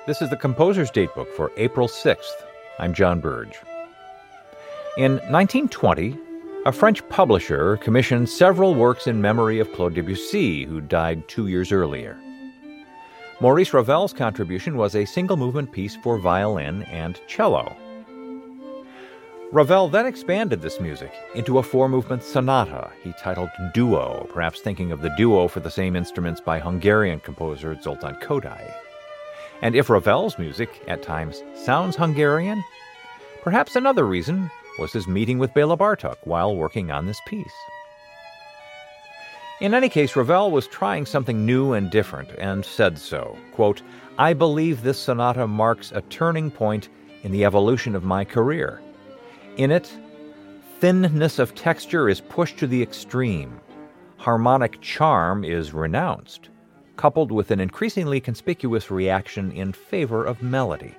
This is the Composer's Datebook for April 6th. I'm John Burge. In 1920, a French publisher commissioned several works in memory of Claude Debussy, who died 2 years earlier. Maurice Ravel's contribution was a single-movement piece for violin and cello. Ravel then expanded this music into a four-movement sonata he titled Duo, perhaps thinking of the duo for the same instruments by Hungarian composer Zoltán Kodály. And if Ravel's music at times sounds Hungarian, perhaps another reason was his meeting with Béla Bartók while working on this piece. In any case, Ravel was trying something new and different and said so. Quote, "I believe this sonata marks a turning point in the evolution of my career. In it, thinness of texture is pushed to the extreme. Harmonic charm is renounced, coupled with an increasingly conspicuous reaction in favor of melody."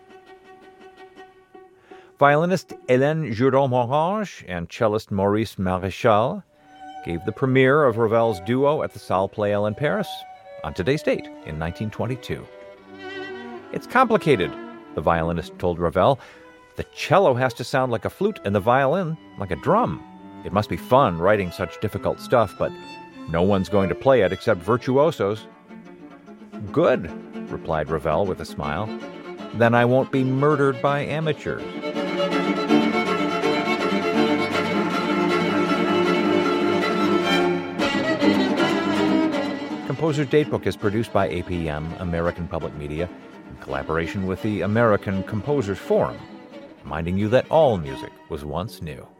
Violinist Hélène Jourdan-Morange and cellist Maurice Maréchal gave the premiere of Ravel's Duo at the Salle Pleyel in Paris on today's date in 1922. "It's complicated," the violinist told Ravel. "The cello has to sound like a flute and the violin like a drum. It must be fun writing such difficult stuff, but no one's going to play it except virtuosos." "Good," replied Ravel with a smile. "Then I won't be murdered by amateurs." Composer's Datebook is produced by APM, American Public Media, in collaboration with the American Composers Forum, reminding you that all music was once new.